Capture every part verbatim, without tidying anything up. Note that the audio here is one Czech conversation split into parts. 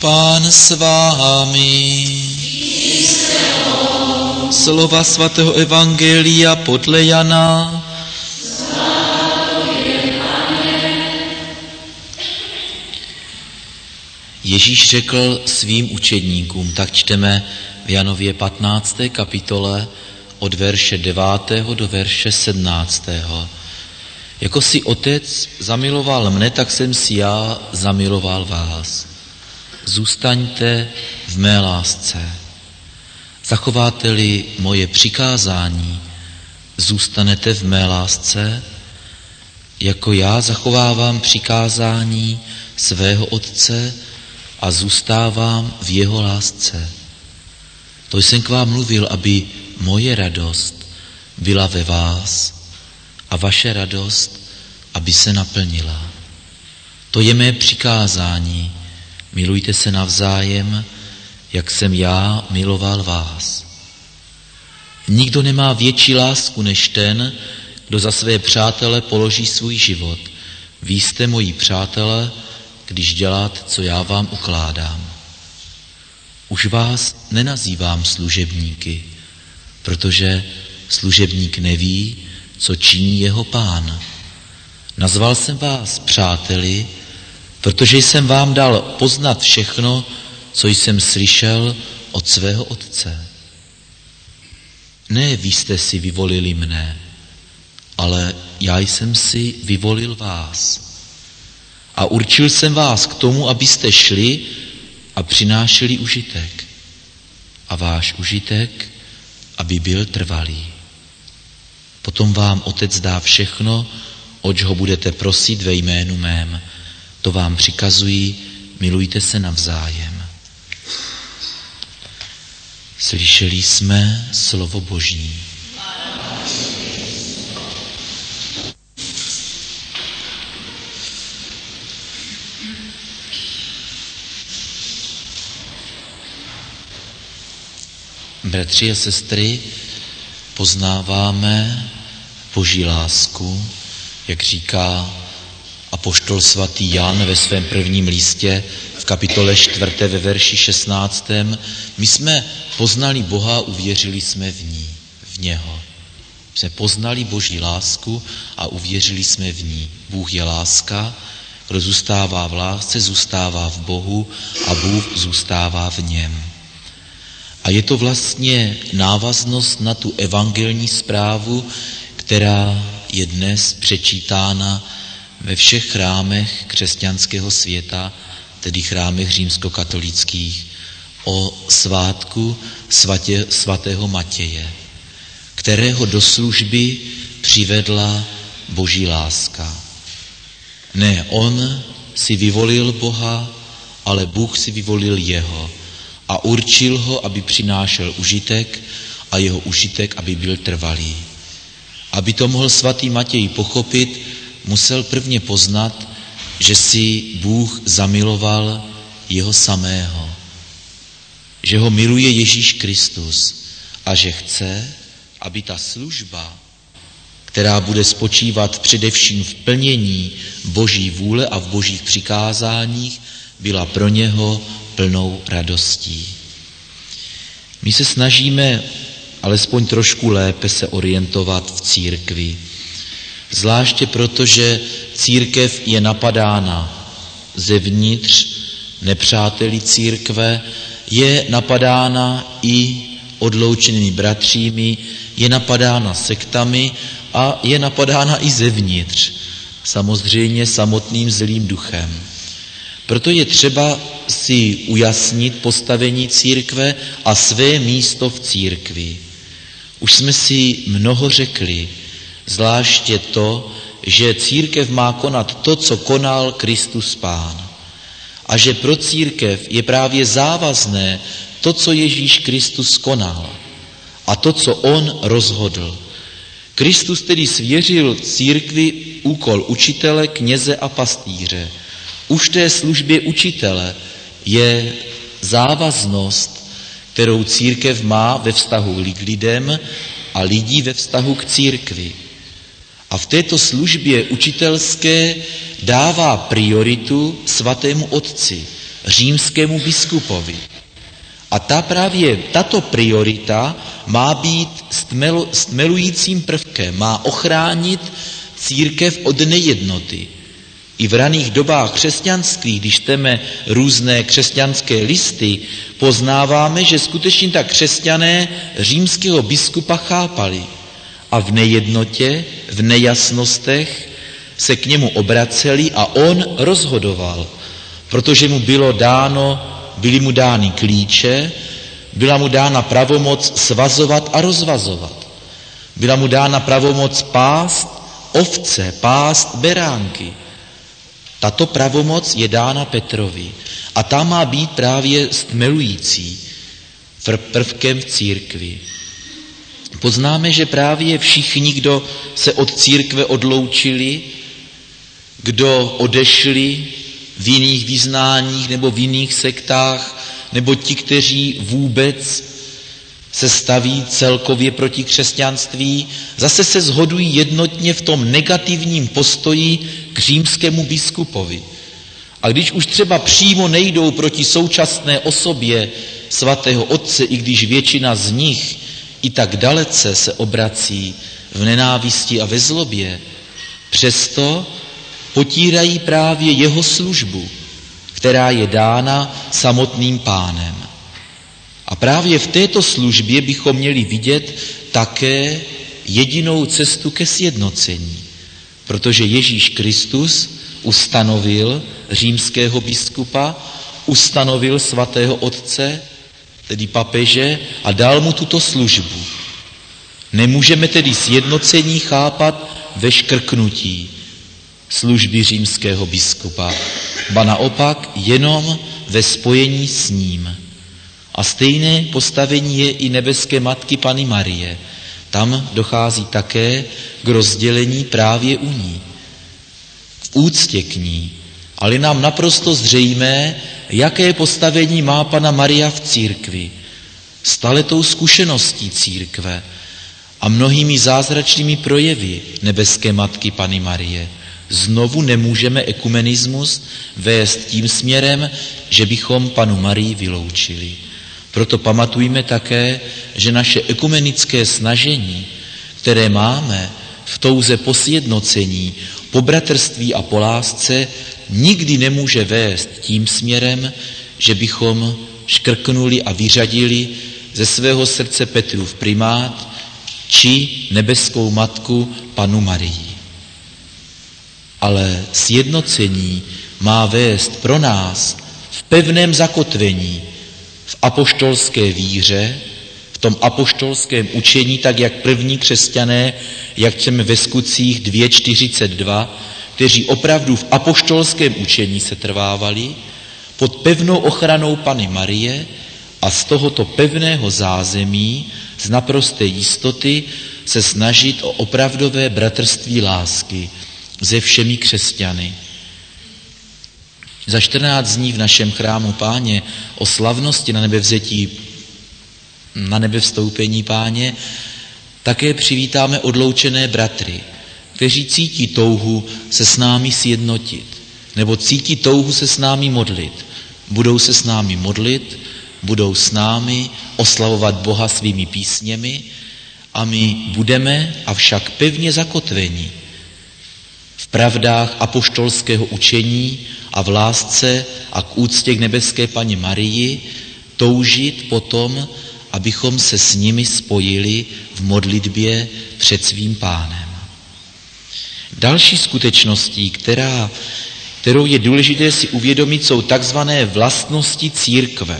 Pán s vámi. Slova svatého evangelia podle Jana. Ježíš řekl svým učedníkům, tak čteme v Janově patnácté kapitole od verše devátého do verše sedmnáctého. Jako si otec zamiloval mne, tak jsem si já zamiloval vás. Zůstaňte v mé lásce. Zachováte-li moje přikázání, zůstanete v mé lásce, jako já zachovávám přikázání svého otce a zůstávám v jeho lásce. To jsem k vám mluvil, aby moje radost byla ve vás a vaše radost, aby se naplnila. To je mé přikázání. Milujte se navzájem, jak jsem já miloval vás. Nikdo nemá větší lásku než ten, kdo za své přátele položí svůj život. Vy jste moji přátele, když děláte, co já vám ukládám. Už vás nenazývám služebníky, protože služebník neví, co činí jeho pán. Nazval jsem vás přáteli, protože jsem vám dal poznat všechno, co jsem slyšel od svého otce. Ne vy jste si vyvolili mne, ale já jsem si vyvolil vás. A určil jsem vás k tomu, abyste šli a přinášeli užitek. A váš užitek, aby byl trvalý. Potom vám otec dá všechno, oč ho budete prosit ve jménu mém. To vám přikazují, milujte se navzájem. Slyšeli jsme slovo Boží. Bratři a sestry, poznáváme Boží lásku, jak říká apoštol svatý Jan ve svém prvním listě v kapitole čtvrté ve verši šestnáctém. My jsme poznali Boha, uvěřili jsme v ní, v něho. My jsme poznali Boží lásku a uvěřili jsme v ní. Bůh je láska, kdo zůstává v lásce, zůstává v Bohu a Bůh zůstává v něm. A je to vlastně návaznost na tu evangelní zprávu, která je dnes přečítána ve všech chrámech křesťanského světa, tedy chrámech římskokatolických, o svátku svatě, svatého Matěje, kterého do služby přivedla Boží láska. Ne on si vyvolil Boha, ale Bůh si vyvolil jeho a určil ho, aby přinášel užitek a jeho užitek, aby byl trvalý. Aby to mohl svatý Matěj pochopit, musel prvně poznat, že si Bůh zamiloval jeho samého, že ho miluje Ježíš Kristus a že chce, aby ta služba, která bude spočívat především v plnění Boží vůle a v Božích přikázáních, byla pro něho plnou radostí. My se snažíme alespoň trošku lépe se orientovat v církvi. Zvláště proto, že církev je napadána zevnitř nepřáteli církve, je napadána i odloučenými bratřími, je napadána sektami a je napadána i zevnitř, samozřejmě samotným zlým duchem. Proto je třeba si ujasnit postavení církve a své místo v církvi. Už jsme si mnoho řekli, zvláště to, že církev má konat to, co konal Kristus Pán. A že pro církev je právě závazné to, co Ježíš Kristus konal a to, co on rozhodl. Kristus tedy svěřil církvi úkol učitele, kněze a pastýře. Už té službě učitele je závaznost, kterou církev má ve vztahu k lidem a lidí ve vztahu k církvi. A v této službě učitelské dává prioritu svatému Otci, římskému biskupovi. A ta právě tato priorita má být stmel, stmelujícím prvkem, má ochránit církev od nejednoty. I v raných dobách křesťanských, když čteme různé křesťanské listy, poznáváme, že skutečně tak křesťané římského biskupa chápali a v nejednotě, v nejasnostech se k němu obraceli a on rozhodoval, protože mu bylo dáno, byly mu dány klíče, byla mu dána pravomoc svazovat a rozvazovat. Byla mu dána pravomoc pást ovce, pást beránky. Tato pravomoc je dána Petrovi a ta má být právě stmelující prvkem v církvi. Poznáme, že právě všichni, kdo se od církve odloučili, kdo odešli v jiných vyznáních nebo v jiných sektách, nebo ti, kteří vůbec se staví celkově proti křesťanství, zase se shodují jednotně v tom negativním postoji k římskému biskupovi. A když už třeba přímo nejdou proti současné osobě svatého otce, i když většina z nich i tak dalece se obrací v nenávisti a ve zlobě, přesto potírají právě jeho službu, která je dána samotným Pánem. A právě v této službě bychom měli vidět také jedinou cestu ke sjednocení, protože Ježíš Kristus ustanovil římského biskupa, ustanovil svatého otce, tedy papeže, a dal mu tuto službu. Nemůžeme tedy sjednocení chápat ve škrknutí služby římského biskupa, ba naopak jenom ve spojení s ním. A stejné postavení je i nebeské matky Panny Marie. Tam dochází také k rozdělení právě u ní, v úctě k ní. Ale nám naprosto zřejmé, jaké postavení má Panna Maria v církvi, staletou zkušeností církve a mnohými zázračnými projevy nebeské matky Panny Marie. Znovu nemůžeme ekumenismus vést tím směrem, že bychom Pannu Marii vyloučili. Proto pamatujme také, že naše ekumenické snažení, které máme v touze po sjednocení, po bratrství a po lásce, nikdy nemůže vést tím směrem, že bychom škrknuli a vyřadili ze svého srdce Petrův primát či nebeskou matku Pannu Marii. Ale sjednocení má vést pro nás v pevném zakotvení v apoštolské víře, v tom apoštolském učení, tak jak první křesťané, jak čteme ve Skutcích dvě čtyřicet dva, kteří opravdu v apoštolském učení se trvávali, pod pevnou ochranou Panny Marie a z tohoto pevného zázemí, z naprosté jistoty, se snažit o opravdové bratrství lásky se všemi křesťany. Za čtrnáct dní v našem chrámu Páně o slavnosti na nebevzetí, na nebevstoupení Páně také přivítáme odloučené bratry, kteří cítí touhu se s námi sjednotit, nebo cítí touhu se s námi modlit. Budou se s námi modlit, budou s námi oslavovat Boha svými písněmi a my budeme avšak pevně zakotveni v pravdách apoštolského učení a v lásce a k úctě k nebeské Panně Marii toužit potom, abychom se s nimi spojili v modlitbě před svým Pánem. Další skutečností, která, kterou je důležité si uvědomit, jsou takzvané vlastnosti církve.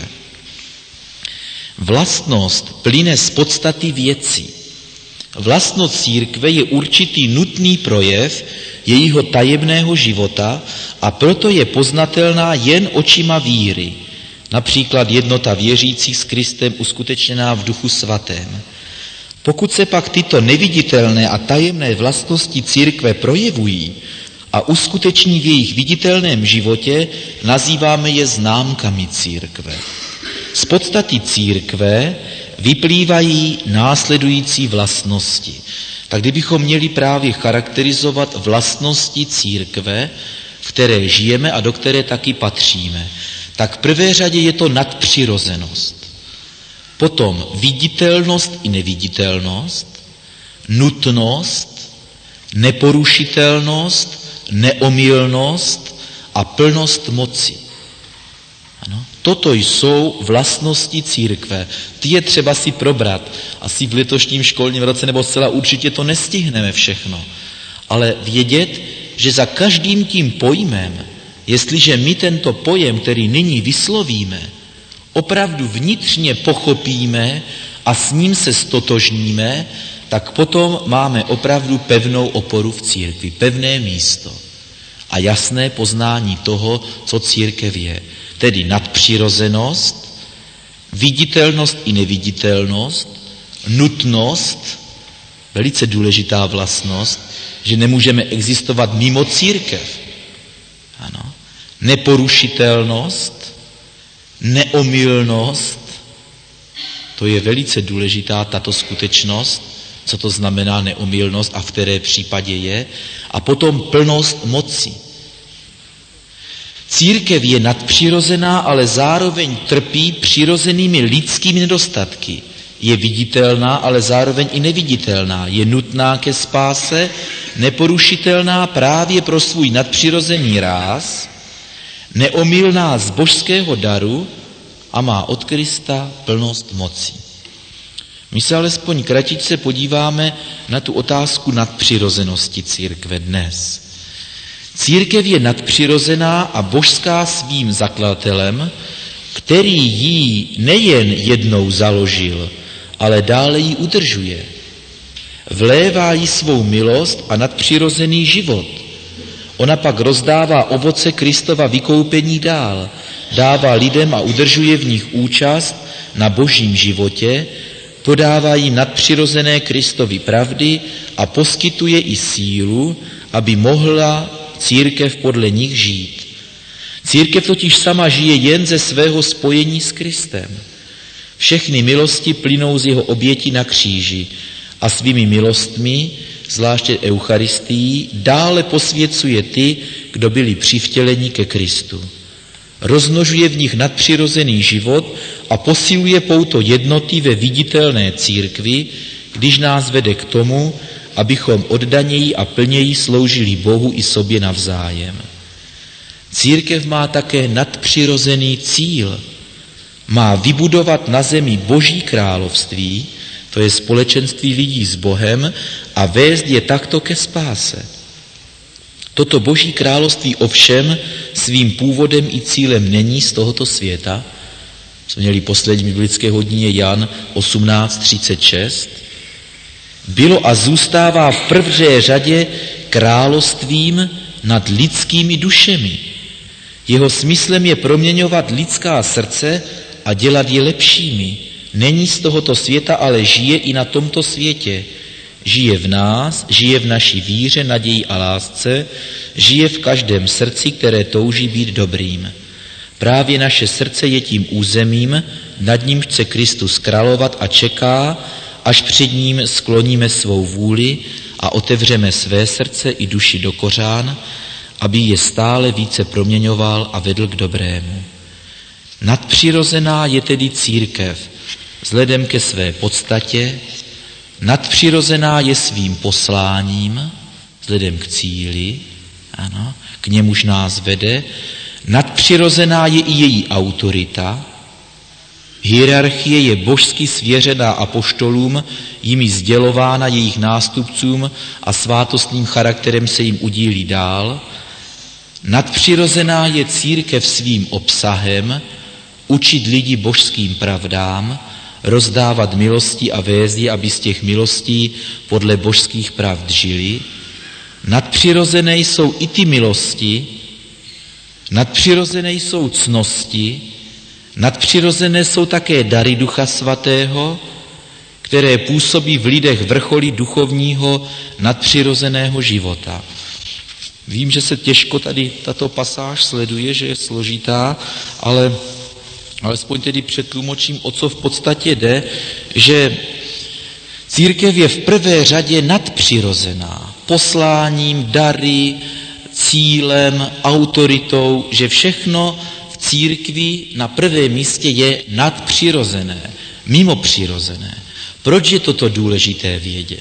Vlastnost plyne z podstaty věcí. Vlastnost církve je určitý nutný projev jejího tajemného života a proto je poznatelná jen očima víry, například jednota věřících s Kristem uskutečněná v Duchu Svatém. Pokud se pak tyto neviditelné a tajemné vlastnosti církve projevují a uskuteční v jejich viditelném životě, nazýváme je známkami církve. Z podstaty církve vyplývají následující vlastnosti. Tak kdybychom měli právě charakterizovat vlastnosti církve, v které žijeme a do které taky patříme, tak v prvé řadě je to nadpřirozenost. Potom viditelnost i neviditelnost, nutnost, neporušitelnost, neomylnost a plnost moci. Ano? Toto jsou vlastnosti církve. Ty je třeba si probrat. Asi v letošním školním roce nebo zcela určitě to nestihneme všechno. Ale vědět, že za každým tím pojmem, jestliže my tento pojem, který nyní vyslovíme, opravdu vnitřně pochopíme a s ním se stotožníme, tak potom máme opravdu pevnou oporu v církvi, pevné místo a jasné poznání toho, co církev je. Tedy nadpřirozenost, viditelnost i neviditelnost, nutnost, velice důležitá vlastnost, že nemůžeme existovat mimo církev. Ano. Neporušitelnost, neomylnost, to je velice důležitá tato skutečnost, co to znamená neomylnost a v které případě je, a potom plnost moci. Církev je nadpřirozená, ale zároveň trpí přirozenými lidskými nedostatky. Je viditelná, ale zároveň i neviditelná. Je nutná ke spáse, neporušitelná právě pro svůj nadpřirozený ráz, neomylná z božského daru a má od Krista plnost moci. My se alespoň kratičce podíváme na tu otázku nadpřirozenosti církve dnes. Církev je nadpřirozená a božská svým zakladatelem, který ji nejen jednou založil, ale dále ji udržuje. Vlévá jí svou milost a nadpřirozený život. Ona pak rozdává ovoce Kristova vykoupení dál, dává lidem a udržuje v nich účast na božím životě, podává jim nadpřirozené Kristovy pravdy a poskytuje i sílu, aby mohla církev podle nich žít. Církev totiž sama žije jen ze svého spojení s Kristem. Všechny milosti plynou z jeho oběti na kříži a svými milostmi, zvláště Eucharistií, dále posvěcuje ty, kdo byli přivtěleni ke Kristu. Rozmnožuje v nich nadpřirozený život a posiluje pouto jednoty ve viditelné církvi, když nás vede k tomu, abychom oddaněji a plněji sloužili Bohu i sobě navzájem. Církev má také nadpřirozený cíl. Má vybudovat na zemi Boží království, to je společenství lidí s Bohem, a vést je takto ke spáse. Toto Boží království ovšem svým původem i cílem není z tohoto světa. Jsme měli poslední biblické hodině Jan osmnáct třicet šest. Bylo a zůstává v prvé řadě královstvím nad lidskými dušemi. Jeho smyslem je proměňovat lidská srdce a dělat je lepšími. Není z tohoto světa, ale žije i na tomto světě. Žije v nás, žije v naší víře, naději a lásce, žije v každém srdci, které touží být dobrým. Právě naše srdce je tím územím, nad ním chce Kristus královat a čeká, až před ním skloníme svou vůli a otevřeme své srdce i duši do kořán, aby je stále více proměňoval a vedl k dobrému. Nadpřirozená je tedy církev vzhledem ke své podstatě, nadpřirozená je svým posláním, vzhledem k cíli, ano, k němuž nás vede, nadpřirozená je i její autorita, hierarchie je božsky svěřená apoštolům, jimi sdělována jejich nástupcům a svátostným charakterem se jim udílí dál. Nadpřirozená je církev svým obsahem, učit lidi božským pravdám, rozdávat milosti a vést je, aby z těch milostí podle božských pravd žili. Nadpřirozené jsou i ty milosti, nadpřirozené jsou cnosti, nadpřirozené jsou také dary Ducha Svatého, které působí v lidech vrcholy duchovního nadpřirozeného života. Vím, že se těžko tady tato pasáž sleduje, že je složitá, ale alespoň tedy přetlumočím, o co v podstatě jde, že církev je v prvé řadě nadpřirozená. Posláním, dary, cílem, autoritou, že všechno v církvi na prvém místě je nadpřirozené, mimo přirozené. Proč je toto důležité vědět?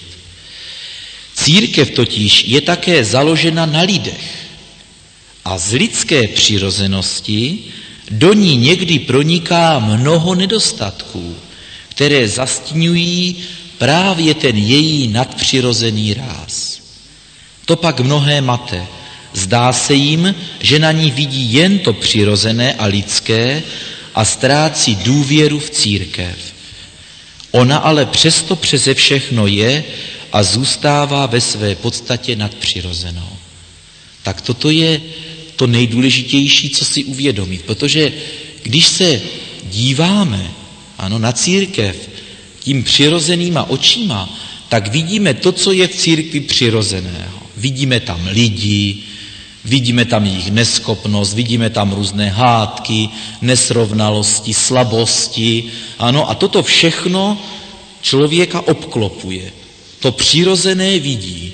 Církev totiž je také založena na lidech a z lidské přirozenosti do ní někdy proniká mnoho nedostatků, které zastíňují právě ten její nadpřirozený ráz. To pak mnohé mate. Zdá se jim, že na ní vidí jen to přirozené a lidské a ztrácí důvěru v církev. Ona ale přesto přeze všechno je a zůstává ve své podstatě nadpřirozenou. Tak toto je to nejdůležitější, co si uvědomit, protože když se díváme ano, na církev tím přirozenýma očima, tak vidíme to, co je v církvi přirozeného. Vidíme tam lidi, vidíme tam jejich neschopnost, vidíme tam různé hádky, nesrovnalosti, slabosti. Ano, a toto všechno člověka obklopuje. To přirozené vidí.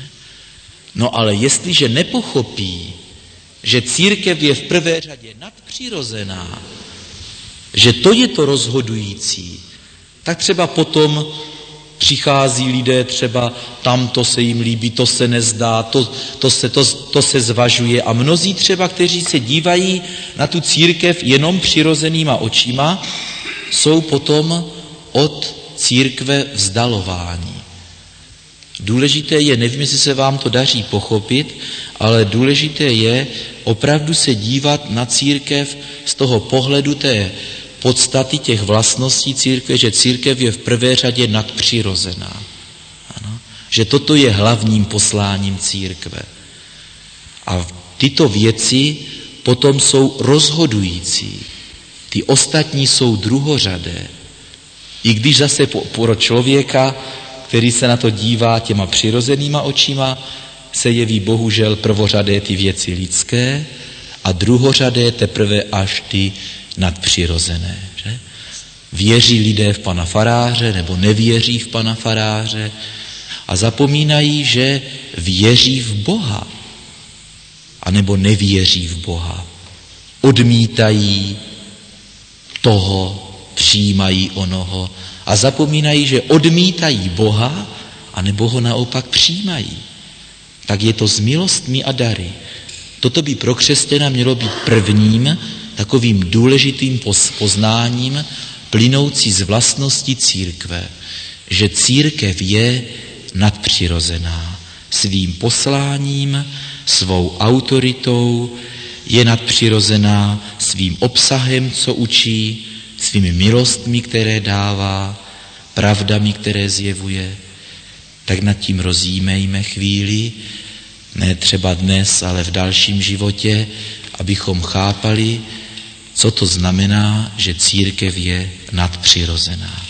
No ale jestliže nepochopí, že církev je v prvé řadě nadpřirozená, že to je to rozhodující, tak třeba potom přichází lidé, třeba tam to se jim líbí, to se nezdá, to, to, se, to, to se zvažuje. A mnozí třeba, kteří se dívají na tu církev jenom přirozenýma očima, jsou potom od církve vzdalováni. Důležité je, nevím, jestli se vám to daří pochopit, ale důležité je opravdu se dívat na církev z toho pohledu té podstaty těch vlastností církve, že církev je v prvé řadě nadpřirozená. Ano? Že toto je hlavním posláním církve. A tyto věci potom jsou rozhodující. Ty ostatní jsou druhořadé. I když zase pro člověka, který se na to dívá těma přirozenýma očima, se jeví bohužel prvořadé ty věci lidské a druhořadé teprve až ty nadpřirozené. Že? Věří lidé v pana faráře nebo nevěří v pana faráře a zapomínají, že věří v Boha anebo nevěří v Boha. Odmítají toho, přijímají onoho a zapomínají, že odmítají Boha anebo ho naopak přijímají. Tak je to s milostmi a dary. Toto by pro křesťana mělo být prvním takovým důležitým poznáním plynoucí z vlastnosti církve, že církev je nadpřirozená svým posláním, svou autoritou, je nadpřirozená svým obsahem, co učí, svými milostmi, které dává, pravdami, které zjevuje. Tak nad tím rozjímejme chvíli, ne třeba dnes, ale v dalším životě, abychom chápali, co to znamená, že církev je nadpřirozená.